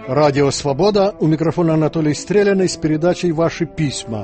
Радио «Свобода», у микрофона Анатолий Стреляный с передачей «Ваши письма».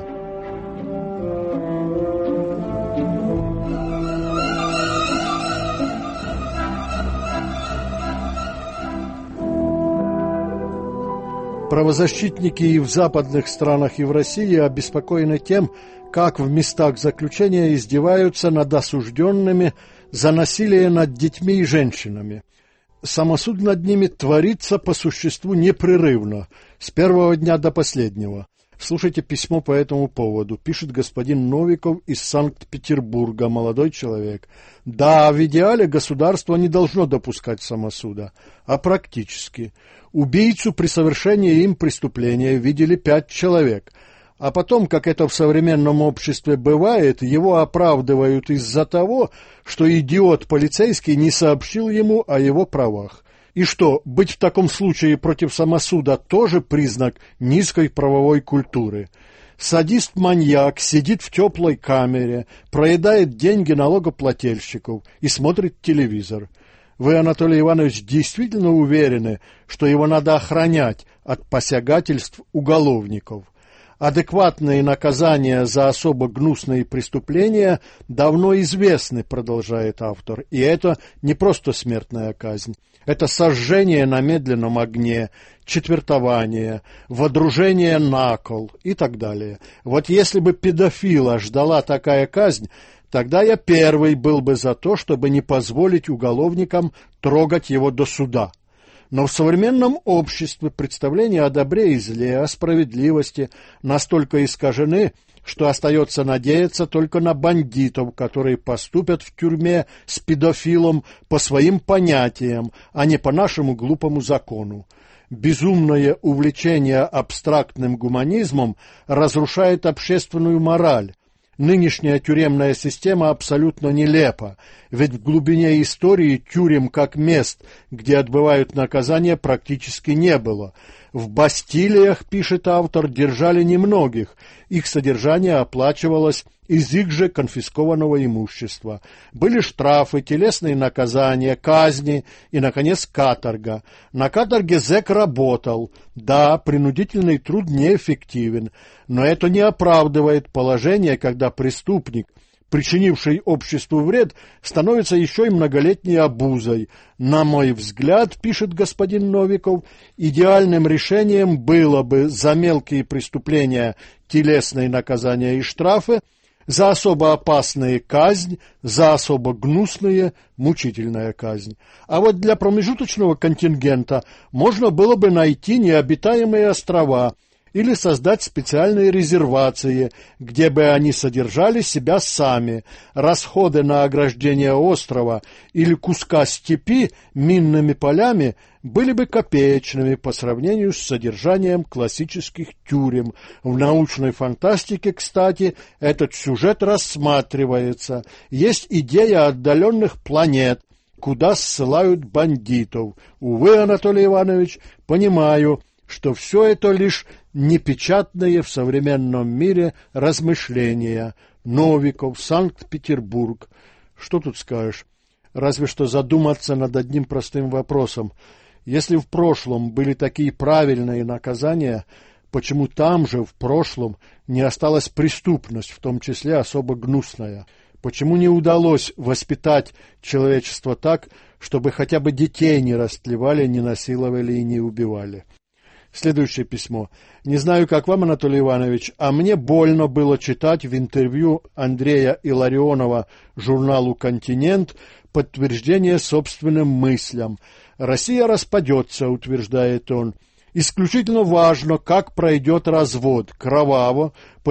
Правозащитники и в западных странах, и в России обеспокоены тем, как в местах заключения издеваются над осужденными за насилие над детьми и женщинами. Самосуд над ними творится по существу непрерывно, с первого дня до последнего. Слушайте письмо по этому поводу. Пишет господин Новиков из Санкт-Петербурга, молодой человек. Да, в идеале государство не должно допускать самосуда, а практически. Убийцу при совершении им преступления видели 5 человек, а потом, как это в современном обществе бывает, его оправдывают из-за того, что идиот полицейский не сообщил ему о его правах. И что, быть в таком случае против самосуда тоже признак низкой правовой культуры? Садист-маньяк сидит в теплой камере, проедает деньги налогоплательщиков и смотрит телевизор. Вы, Анатолий Иванович, действительно уверены, что его надо охранять от посягательств уголовников? Адекватные наказания за особо гнусные преступления давно известны, продолжает автор, и это не просто смертная казнь. Это сожжение на медленном огне, четвертование, водружение на кол и так далее. Вот если бы педофила ждала такая казнь, тогда я первый был бы за то, чтобы не позволить уголовникам трогать его до суда. Но в современном обществе представления о добре и зле, о справедливости настолько искажены, что остается надеяться только на бандитов, которые поступят в тюрьме с педофилом по своим понятиям, а не по нашему глупому закону. Безумное увлечение абстрактным гуманизмом разрушает общественную мораль. Нынешняя тюремная система абсолютно нелепа, ведь в глубине истории тюрем как мест, где отбывают наказание, практически не было. В бастилиях, пишет автор, держали немногих, их содержание оплачивалось из их же конфискованного имущества. Были штрафы, телесные наказания, казни и, наконец, каторга. На каторге зэк работал. Да, принудительный труд неэффективен, но это не оправдывает положение, когда преступник, причинивший обществу вред, становится еще и многолетней обузой. На мой взгляд, пишет господин Новиков, идеальным решением было бы за мелкие преступления телесные наказания и штрафы, за особо опасные казнь, за особо гнусные мучительная казнь. А вот для промежуточного контингента можно было бы найти необитаемые острова или создать специальные резервации, где бы они содержали себя сами. Расходы на ограждение острова или куска степи минными полями были бы копеечными по сравнению с содержанием классических тюрем. В научной фантастике, кстати, этот сюжет рассматривается. Есть идея отдаленных планет, куда ссылают бандитов. Увы, Анатолий Иванович, понимаю, что все это лишь непечатные в современном мире размышления. Новиков, Санкт-Петербург. Что тут скажешь? Разве что задуматься над одним простым вопросом. Если в прошлом были такие правильные наказания, почему там же в прошлом не осталась преступность, в том числе особо гнусная? Почему не удалось воспитать человечество так, чтобы хотя бы детей не растлевали, не насиловали и не убивали? Следующее письмо. Не знаю, как вам, Анатолий Иванович, а мне больно было читать в интервью Андрея Илларионова журналу «Континент» подтверждение собственным мыслям. «Россия распадется», утверждает он. «Исключительно важно, как пройдет развод, кроваво, по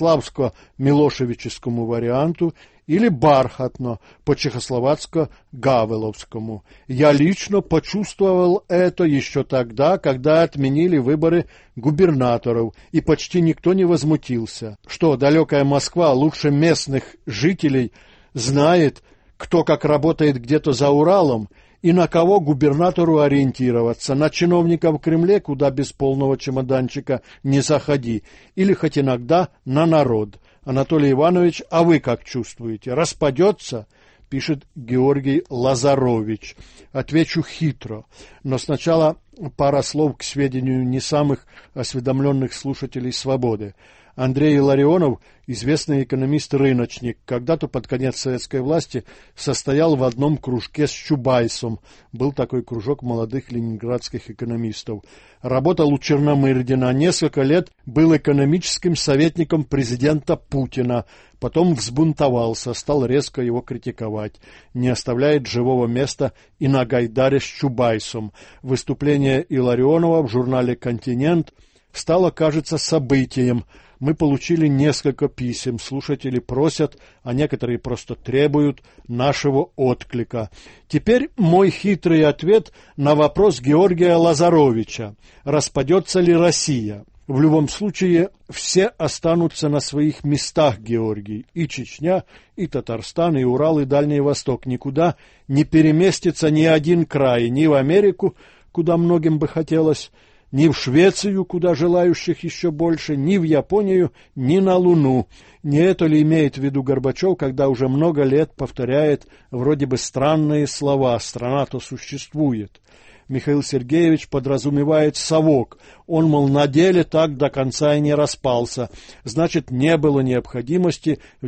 югославско-милошевическому варианту, или бархатно, по чехословацко-гавеловскому. Я лично почувствовал это еще тогда, когда отменили выборы губернаторов, и почти никто не возмутился. Что, далекая Москва лучше местных жителей знает, кто как работает где-то за Уралом, и на кого губернатору ориентироваться? На чиновника в Кремле, куда без полного чемоданчика не заходи, или хоть иногда на народ? Анатолий Иванович, а вы как чувствуете? Распадется? пишет Георгий Лазарович. Отвечу хитро, но сначала пара слов к сведению не самых осведомленных слушателей «Свободы». Андрей Илларионов, известный экономист-рыночник, когда-то под конец советской власти состоял в одном кружке с Чубайсом. Был такой кружок молодых ленинградских экономистов. Работал у Черномырдина, несколько лет был экономическим советником президента Путина. Потом взбунтовался, стал резко его критиковать. Не оставляет живого места и на Гайдаре с Чубайсом. Выступление Илларионова в журнале «Континент» стало, кажется, событием. Мы получили несколько писем, слушатели просят, а некоторые просто требуют нашего отклика. Теперь мой хитрый ответ на вопрос Георгия Лазаровича. Распадется ли Россия? В любом случае, все останутся на своих местах, Георгий. И Чечня, и Татарстан, и Урал, и Дальний Восток. Никуда не переместится ни один край, ни в Америку, куда многим бы хотелось, ни в Швецию, куда желающих еще больше, ни в Японию, ни на Луну. Не это ли имеет в виду Горбачев, когда уже много лет повторяет вроде бы странные слова «страна-то существует». Михаил Сергеевич подразумевает совок. Он, мол, на деле так до конца и не распался. Значит, не было необходимости в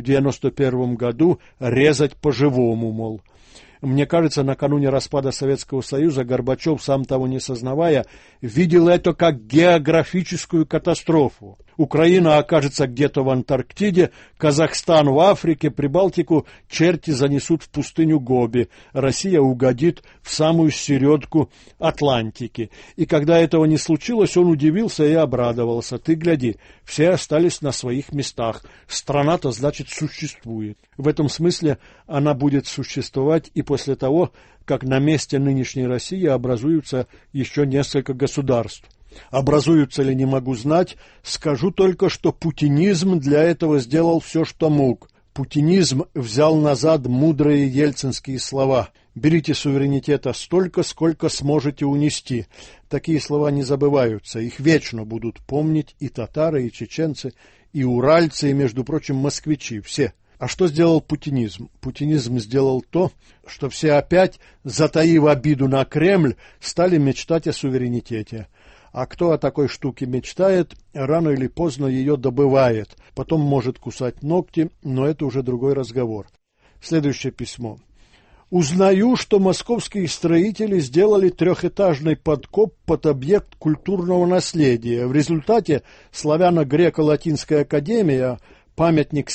91 году резать по-живому, мол. Мне кажется, накануне распада Советского Союза Горбачев, сам того не сознавая, видел это как географическую катастрофу. Украина окажется где-то в Антарктиде, Казахстан в Африке, Прибалтику черти занесут в пустыню Гоби, Россия угодит в самую середку Атлантики. И когда этого не случилось, он удивился и обрадовался. Ты гляди, все остались на своих местах. Страна-то, значит, существует. В этом смысле она будет существовать и после того, как на месте нынешней России образуются еще несколько государств. Образуются ли, не могу знать, скажу только, что путинизм для этого сделал все, что мог. Путинизм взял назад мудрые ельцинские слова: «Берите суверенитета столько, сколько сможете унести». Такие слова не забываются, их вечно будут помнить и татары, и чеченцы, и уральцы, и, между прочим, москвичи, все. А что сделал путинизм? Путинизм сделал то, что все опять, затаив обиду на Кремль, стали мечтать о суверенитете. А кто о такой штуке мечтает, рано или поздно ее добывает. Потом может кусать ногти, но это уже другой разговор. Следующее письмо. Узнаю, что московские строители сделали трехэтажный подкоп под объект культурного наследия. В результате славяно-греко-латинская академия, памятник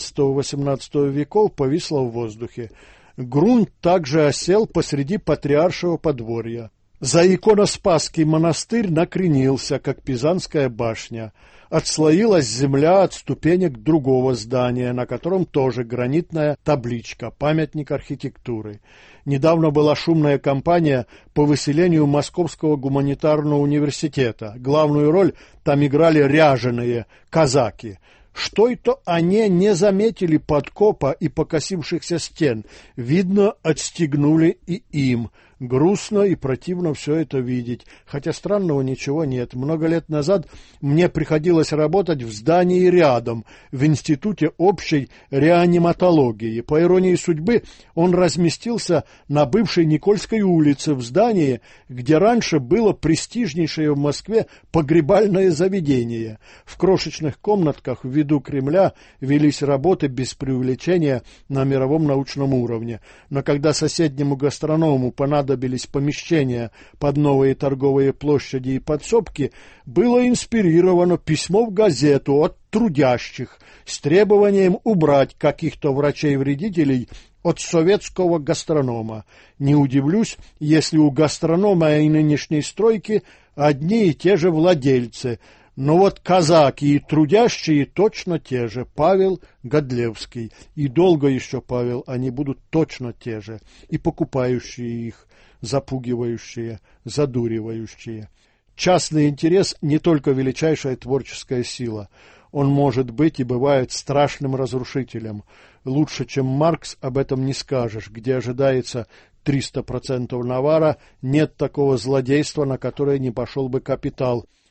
17-18 веков, повисла в воздухе. Грунт также осел посреди патриаршего подворья. Заиконоспасский монастырь накренился, как Пизанская башня. Отслоилась земля от ступенек другого здания, на котором тоже гранитная табличка «Памятник архитектуры». Недавно была шумная кампания по выселению Московского гуманитарного университета. Главную роль там играли ряженые казаки. Что это они не заметили подкопа и покосившихся стен? Видно, отстегнули и им. Грустно и противно все это видеть, хотя странного ничего нет. Много лет назад мне приходилось работать в здании рядом, в Институте общей реаниматологии. По иронии судьбы, он разместился на бывшей Никольской улице, в здании, где раньше было престижнейшее в Москве погребальное заведение. В крошечных комнатках в виду Кремля велись работы без преувеличения на мировом научном уровне. Но когда соседнему гастроному понадобились помещения под новые торговые площади и подсобки, было инспирировано письмо в газету от трудящих с требованием убрать каких-то врачей-вредителей от советского гастронома. Не удивлюсь, если у гастронома и нынешней стройки одни и те же владельцы. Но вот казаки и трудящие точно те же. Павел Годлевский. И долго еще, Павел, они будут точно те же. И покупающие их, запугивающие, задуривающие. Частный интерес не только величайшая творческая сила. Он может быть и бывает страшным разрушителем. Лучше, чем Маркс, об этом не скажешь. Где ожидается 300% навара, нет такого злодейства, на которое не пошел бы капитал.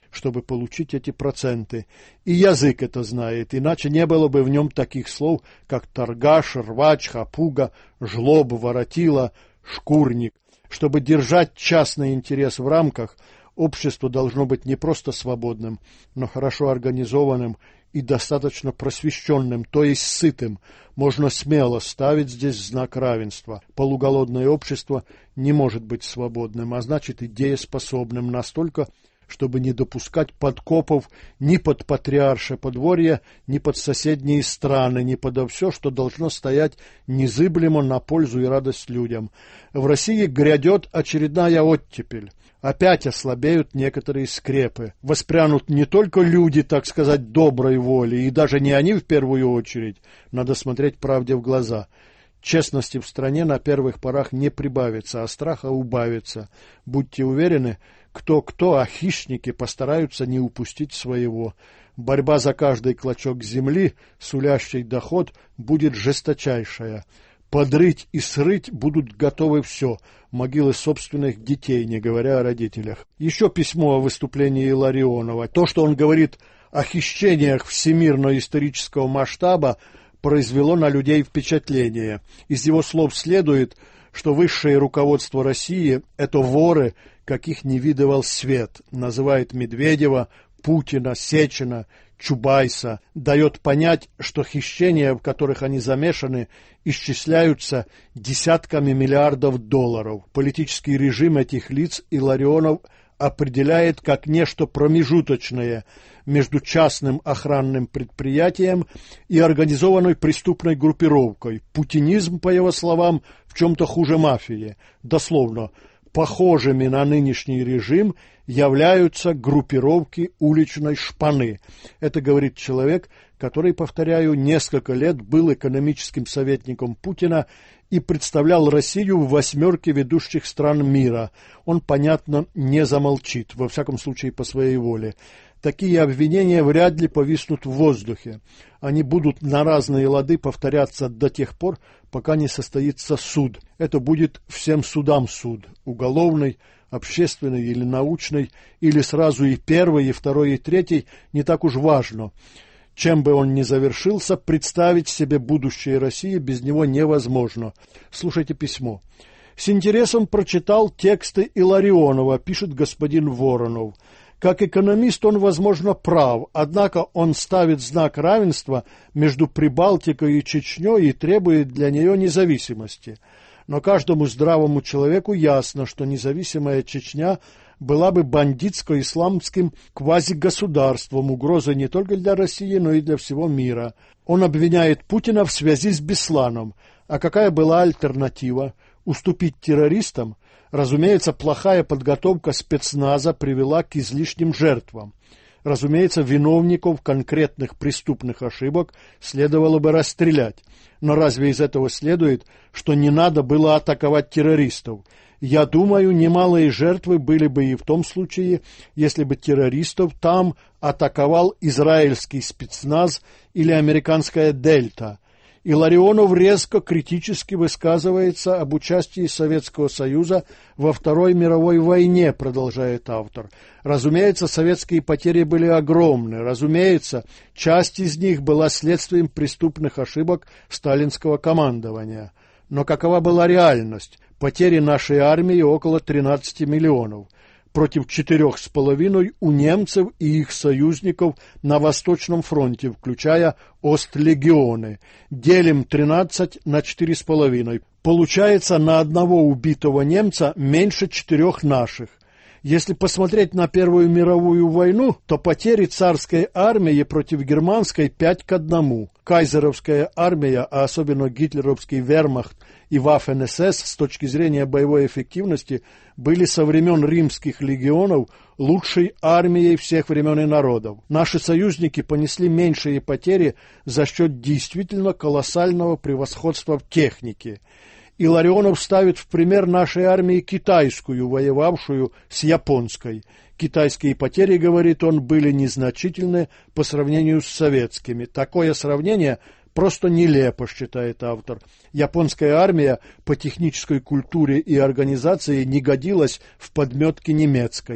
чтобы получить эти проценты. И язык это знает, иначе не было бы в нем таких слов, как торгаш, рвач, хапуга, жлоб, воротила, шкурник. Чтобы держать частный интерес в рамках, общество должно быть не просто свободным, но хорошо организованным и достаточно просвещенным, то есть сытым. Можно смело ставить здесь знак равенства. Полуголодное общество не может быть свободным, а значит и дееспособным настолько, чтобы не допускать подкопов ни под патриарше подворья, ни под соседние страны, ни подо все, что должно стоять незыблемо на пользу и радость людям. В России грядет очередная оттепель. Опять ослабеют некоторые скрепы. Воспрянут не только люди, так сказать, доброй воли, и даже не они в первую очередь. Надо смотреть правде в глаза. Честности в стране на первых порах не прибавится, а страха убавится. Будьте уверены, кто-кто, а хищники постараются не упустить своего. Борьба за каждый клочок земли, сулящий доход, будет жесточайшая. Подрыть и срыть будут готовы все, могилы собственных детей, не говоря о родителях. Еще письмо о выступлении Илларионова. То, что он говорит о хищениях всемирно-исторического масштаба, произвело на людей впечатление. Из его слов следует, что высшее руководство России – это воры, каких не видывал свет, называет Медведева, Путина, Сечина, Чубайса, дает понять, что хищения, в которых они замешаны, исчисляются десятками миллиардов долларов. Политический режим этих лиц Илларионов определяет как нечто промежуточное между частным охранным предприятием и организованной преступной группировкой. Путинизм, по его словам, в чем-то хуже мафии. Дословно, похожими на нынешний режим являются группировки уличной шпаны. Это говорит человек, который, повторяю, несколько лет был экономическим советником Путина и представлял Россию в 8 ведущих стран мира. Он, понятно, не замолчит, во всяком случае по своей воле. Такие обвинения вряд ли повиснут в воздухе. Они будут на разные лады повторяться до тех пор, пока не состоится суд. Это будет всем судам суд. Уголовный, общественный или научный, или сразу и первый, и второй, и третий, не так уж важно. Чем бы он ни завершился, представить себе будущее России без него невозможно. Слушайте письмо. С интересом прочитал тексты Илларионова, пишет господин Воронов. Как экономист он, возможно, прав, однако он ставит знак равенства между Прибалтикой и Чечней и требует для нее независимости. Но каждому здравому человеку ясно, что независимая Чечня была бы бандитско-исламским квазигосударством, угрозой не только для России, но и для всего мира. Он обвиняет Путина в связи с Бесланом. А какая была альтернатива? Уступить террористам? Разумеется, плохая подготовка спецназа привела к излишним жертвам. Разумеется, виновников конкретных преступных ошибок следовало бы расстрелять. Но разве из этого следует, что не надо было атаковать террористов? Я думаю, немалые жертвы были бы и в том случае, если бы террористов там атаковал израильский спецназ или американская «Дельта». Илларионов резко критически высказывается об участии Советского Союза во Второй мировой войне, продолжает автор. Разумеется, советские потери были огромны. Разумеется, часть из них была следствием преступных ошибок сталинского командования. Но какова была реальность? Потери нашей армии около 13 миллионов. Против 4,5 у немцев и их союзников на Восточном фронте, включая Остлегионы. Делим 13 на 4,5. Получается на одного убитого немца меньше 4 наших. Если посмотреть на Первую мировую войну, то потери царской армии против германской 5:1. Кайзеровская армия, а особенно гитлеровский вермахт и Waffen-СС с точки зрения боевой эффективности были со времен римских легионов лучшей армией всех времен и народов. Наши союзники понесли меньшие потери за счет действительно колоссального превосходства в технике. Илларионов ставит в пример нашей армии китайскую, воевавшую с японской. Китайские потери, говорит он, были незначительны по сравнению с советскими. Такое сравнение просто нелепо, считает автор. Японская армия по технической культуре и организации не годилась в подметке немецкой.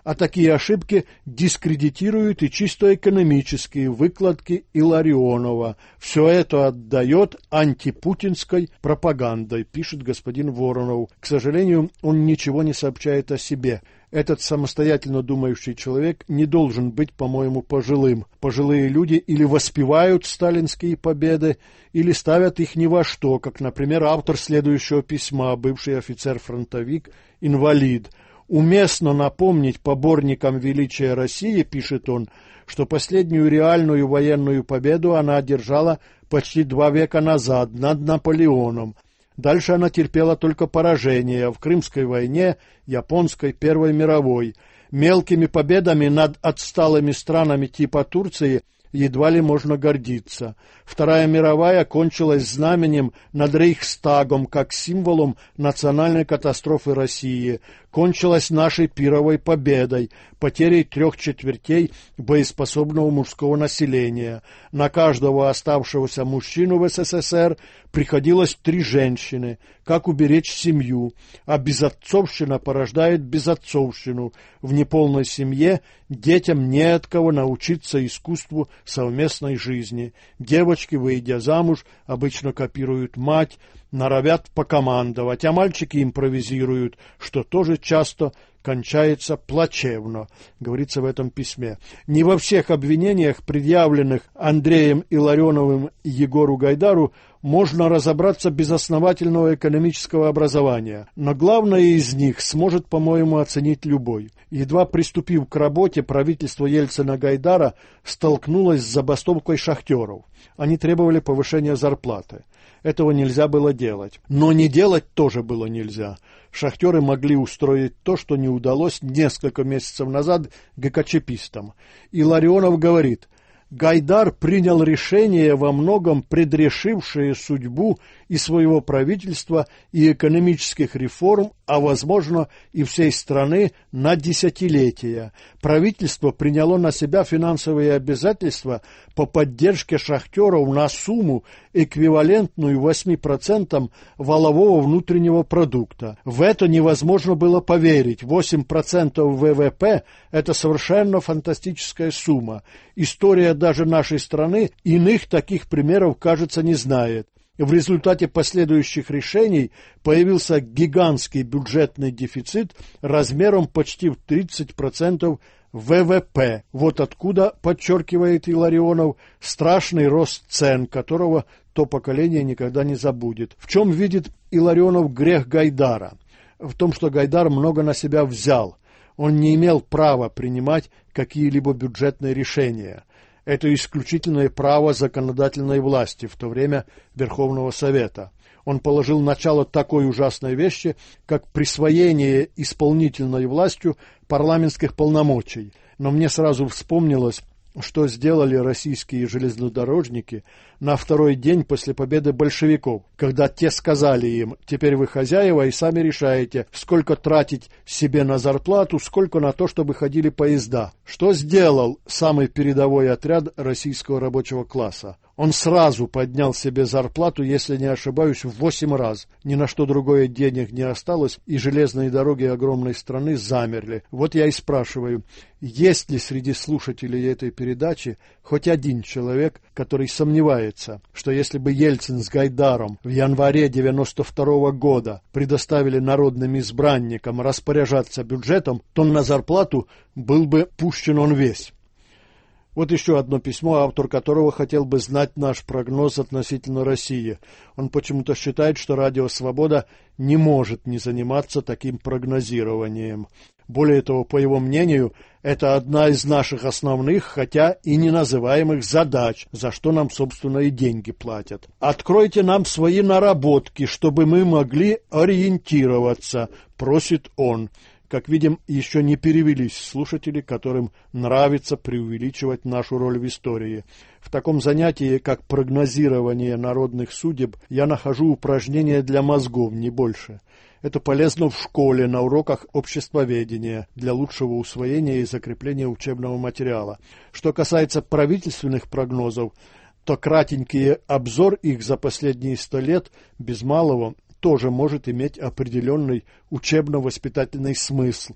А такие ошибки дискредитируют и чисто экономические выкладки Илларионова. Все это отдает антипутинской пропагандой, пишет господин Воронов. К сожалению, он ничего не сообщает о себе. Этот самостоятельно думающий человек не должен быть, по-моему, пожилым. Пожилые люди или воспевают сталинские победы, или ставят их ни во что, как, например, автор следующего письма, бывший офицер-фронтовик, инвалид. Уместно напомнить поборникам величия России, пишет он, что последнюю реальную военную победу она одержала почти 2 века назад над Наполеоном. Дальше она терпела только поражение в Крымской войне, Японской, Первой мировой. Мелкими победами над отсталыми странами типа Турции едва ли можно гордиться. Вторая мировая кончилась знаменем над Рейхстагом как символом национальной катастрофы России. Кончилась нашей пировой победой, потерей 3/4 боеспособного мужского населения. На каждого оставшегося мужчину в СССР приходилось 3 женщины. Как уберечь семью? А безотцовщина порождает безотцовщину. В неполной семье детям не от кого научиться искусству совместной жизни. Девочки, выйдя замуж, обычно копируют мать, норовят покомандовать, а мальчики импровизируют, что тоже часто кончается плачевно, говорится в этом письме. Не во всех обвинениях, предъявленных Андреем Илларионовым и Егору Гайдару, можно разобраться без основательного экономического образования, но главное из них сможет, по-моему, оценить любой. Едва приступив к работе, правительство Ельцина-Гайдара столкнулось с забастовкой шахтеров. Они требовали повышения зарплаты. Этого нельзя было делать. Но не делать тоже было нельзя. Шахтеры могли устроить то, что не удалось несколько месяцев назад ГКЧПистам. Илларионов говорит: Гайдар принял решение, во многом предрешившее судьбу и своего правительства, и экономических реформ, а, возможно, и всей страны на десятилетия. Правительство приняло на себя финансовые обязательства по поддержке шахтеров на сумму, эквивалентную 8% валового внутреннего продукта. В это невозможно было поверить. 8% ВВП – это совершенно фантастическая сумма. История даже нашей страны иных таких примеров, кажется, не знает. В результате последующих решений появился гигантский бюджетный дефицит размером почти в 30% ВВП. Вот откуда, подчеркивает Илларионов, страшный рост цен, которого то поколение никогда не забудет. В чем видит Илларионов грех Гайдара? В том, что Гайдар много на себя взял. Он не имел права принимать какие-либо бюджетные решения. Это исключительное право законодательной власти, в то время Верховного Совета. Он положил начало такой ужасной вещи, как присвоение исполнительной властью парламентских полномочий. Но мне сразу вспомнилось, что сделали российские железнодорожники на 2-й день после победы большевиков, когда те сказали им: теперь вы хозяева и сами решаете, сколько тратить себе на зарплату, сколько на то, чтобы ходили поезда. Что сделал самый передовой отряд российского рабочего класса? Он сразу поднял себе зарплату, если не ошибаюсь, в 8 раз. Ни на что другое денег не осталось, и железные дороги огромной страны замерли. Вот я и спрашиваю, есть ли среди слушателей этой передачи хоть один человек, который сомневается, что если бы Ельцин с Гайдаром в январе 92 года предоставили народным избранникам распоряжаться бюджетом, то на зарплату был бы пущен он весь. Вот еще одно письмо, автор которого хотел бы знать наш прогноз относительно России. Он почему-то считает, что Радио Свобода не может не заниматься таким прогнозированием. Более того, по его мнению, это одна из наших основных, хотя и не называемых задач, за что нам, собственно, и деньги платят. «Откройте нам свои наработки, чтобы мы могли ориентироваться», — просит он. Как видим, еще не перевелись слушатели, которым нравится преувеличивать нашу роль в истории. В таком занятии, как прогнозирование народных судеб, я нахожу упражнения для мозгов, не больше. Это полезно в школе, на уроках обществоведения, для лучшего усвоения и закрепления учебного материала. Что касается правительственных прогнозов, то кратенький обзор их за последние 100 лет, без малого, тоже может иметь определенный учебно-воспитательный смысл.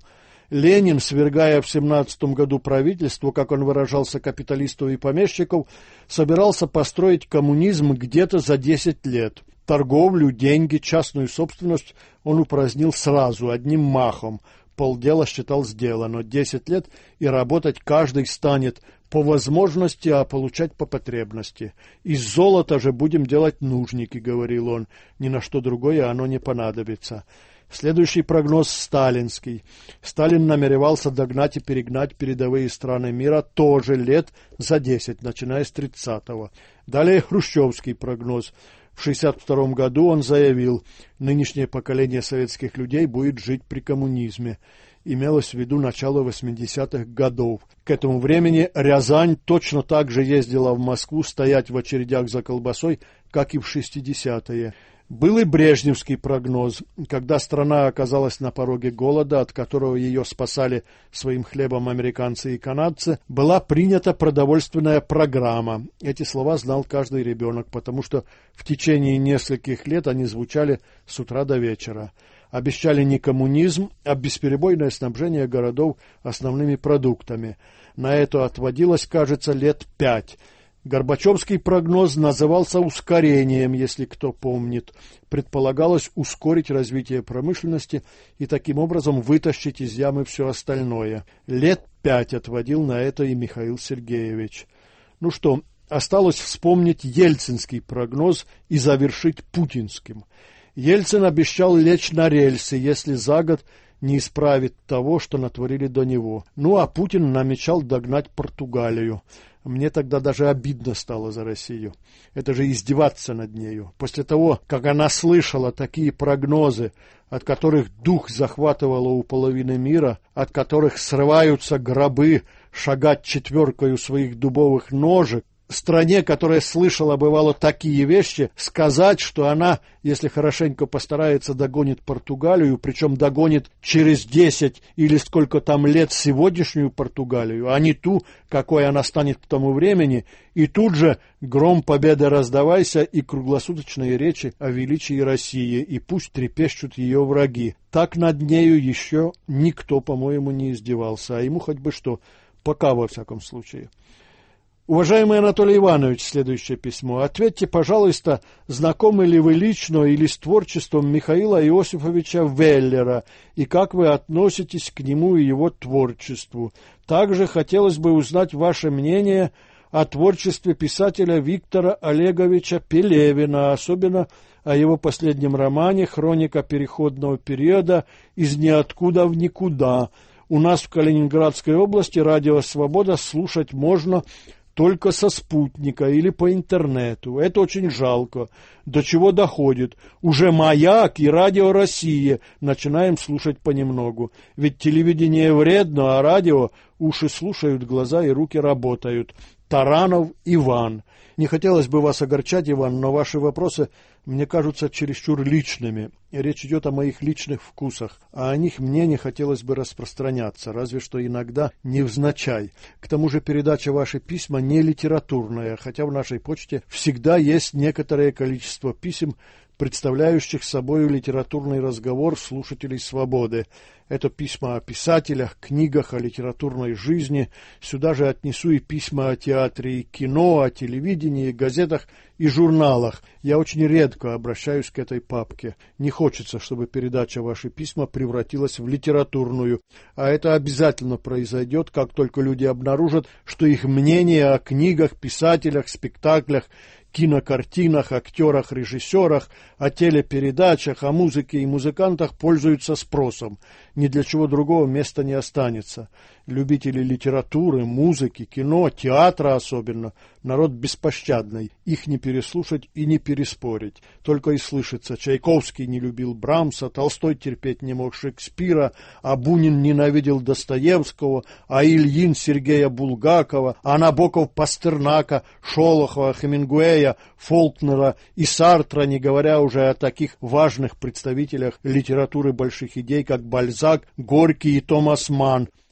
Ленин, свергая в 17 году правительство, как он выражался, капиталистов и помещиков, собирался построить коммунизм где-то за 10 лет. Торговлю, деньги, частную собственность он упразднил сразу, одним махом. Полдела считал сделано. 10 лет, и работать каждый станет по возможности, а получать по потребности. Из золота же будем делать нужники, говорил он. Ни на что другое оно не понадобится. Следующий прогноз сталинский. Сталин намеревался догнать и перегнать передовые страны мира тоже лет за 10, начиная с 30-го. Далее хрущевский прогноз. В 1962 году он заявил, нынешнее поколение советских людей будет жить при коммунизме. Имелось в виду начало 80-х годов. К этому времени Рязань точно так же ездила в Москву стоять в очередях за колбасой, как и в 60-е. Был и брежневский прогноз, когда страна оказалась на пороге голода, от которого ее спасали своим хлебом американцы и канадцы, была принята продовольственная программа. Эти слова знал каждый ребенок, потому что в течение нескольких лет они звучали с утра до вечера. Обещали не коммунизм, а бесперебойное снабжение городов основными продуктами. На это отводилось, кажется, лет 5. Горбачевский прогноз назывался ускорением, если кто помнит. Предполагалось ускорить развитие промышленности и таким образом вытащить из ямы все остальное. Лет 5 отводил на это и Михаил Сергеевич. Ну что, осталось вспомнить ельцинский прогноз и завершить путинским. Ельцин обещал лечь на рельсы, если за год не исправит того, что натворили до него. Ну, а Путин намечал догнать Португалию. Мне тогда даже обидно стало за Россию. Это же издеваться над нею. После того, как она слышала такие прогнозы, от которых дух захватывало у половины мира, от которых срываются гробы шагать четверкою своих дубовых ножек, стране, которая слышала, бывало, такие вещи, сказать, что она, если хорошенько постарается, догонит Португалию, причем догонит через 10 или сколько там лет сегодняшнюю Португалию, а не ту, какой она станет к тому времени, и тут же гром победы раздавайся и круглосуточные речи о величии России, и пусть трепещут ее враги. Так над нею еще никто, по-моему, не издевался, а ему хоть бы что, пока во всяком случае. Уважаемый Анатолий Иванович, следующее письмо. Ответьте, пожалуйста, знакомы ли вы лично или с творчеством Михаила Иосифовича Веллера, и как вы относитесь к нему и его творчеству? Также хотелось бы узнать ваше мнение о творчестве писателя Виктора Олеговича Пелевина, особенно о его последнем романе «Хроника переходного периода из ниоткуда в никуда». У нас в Калининградской области радио «Свобода» слушать можно только со спутника или по интернету. Это очень жалко. До чего доходит? Уже «Маяк» и «Радио Россия» начинаем слушать понемногу. Ведь телевидение вредно, а радио уши слушают, глаза и руки работают. Таранов Иван. Не хотелось бы вас огорчать, Иван, но ваши вопросы мне кажутся чересчур личными. Речь идет о моих личных вкусах, а о них мне не хотелось бы распространяться, разве что иногда невзначай. К тому же передача «Ваши письма» не литературная, хотя в нашей почте всегда есть некоторое количество писем, представляющих собой литературный разговор слушателей «Свободы». Это письма о писателях, книгах, о литературной жизни. Сюда же отнесу и письма о театре и кино, о телевидении, газетах и журналах. Я очень редко обращаюсь к этой папке. Не хочется, чтобы передача «Ваши письма» превратилась в литературную. А это обязательно произойдет, как только люди обнаружат, что их мнение о книгах, писателях, спектаклях, кинокартинах, актерах, режиссерах, о телепередачах, о музыке и музыкантах пользуются спросом. Ни для чего другого места не останется. Любители литературы, музыки, кино, театра особенно, народ беспощадный. Их не переслушать и не переспорить. Только и слышится: Чайковский не любил Брамса, Толстой терпеть не мог Шекспира, а Бунин ненавидел Достоевского, а Ильин Сергея Булгакова, а Набоков Пастернака, Шолохова, Хемингуэя, Фолкнера и Сартра, не говоря уже о таких важных представителях литературы больших идей, как Бальзак, Горький и Томас Манн.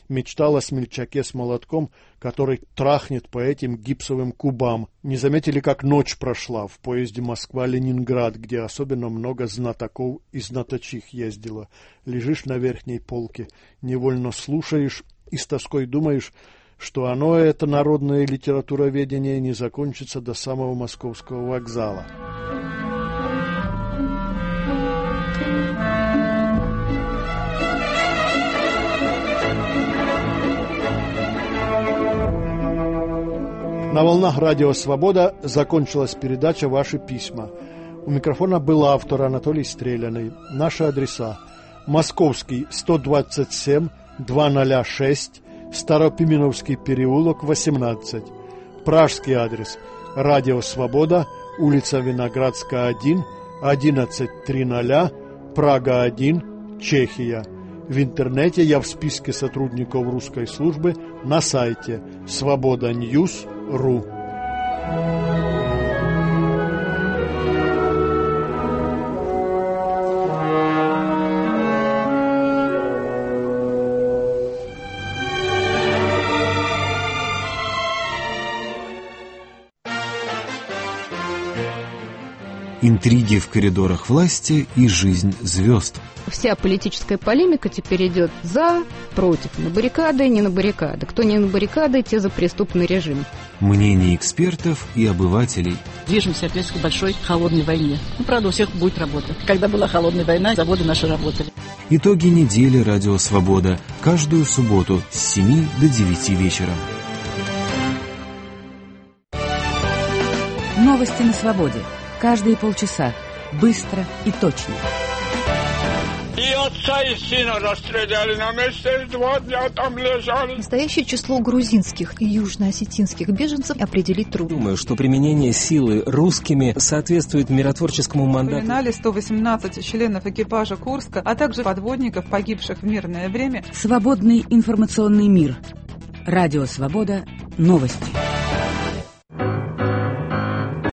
мечтал о смельчаке с молотком, который трахнет по этим гипсовым кубам. Не заметили, как ночь прошла в поезде Москва-Ленинград, где особенно много знатоков и знаточих ездило. Лежишь на верхней полке, невольно слушаешь и с тоской думаешь, что оно, это народное литературоведение, не закончится до самого московского вокзала. На волнах радио «Свобода» закончилась передача «Ваши письма». У микрофона был автор Анатолий Стреляный. Наши адреса: Московский, 127, 206, Старопименовский переулок, 18. Пражский адрес: радио «Свобода», улица Виноградская, 1, 1130, Прага, 1, Чехия. В интернете я в списке сотрудников русской службы на сайте svoboda.news.ru. Интриги в коридорах власти и жизнь звезд. Вся политическая полемика теперь идет за, против, на баррикады, не на баррикады. Кто не на баррикады, те за преступный режим. Мнения экспертов и обывателей. Движемся опять к большой холодной войне. Правда, у всех будет работа. Когда была холодная война, заводы наши работали. Итоги недели «Радио Свобода». Каждую субботу с 7 до 9 вечера. Новости на свободе. Каждые полчаса. Быстро и точно. И отца, и сына расстреляли на месте, 2 дня там лежали. Настоящее число грузинских и южноосетинских беженцев определить трудно. Думаю, что применение силы русскими соответствует миротворческому мандату. Упоминали 118 членов экипажа Курска, а также подводников, погибших в мирное время. Свободный информационный мир. Радио «Свобода». Новости.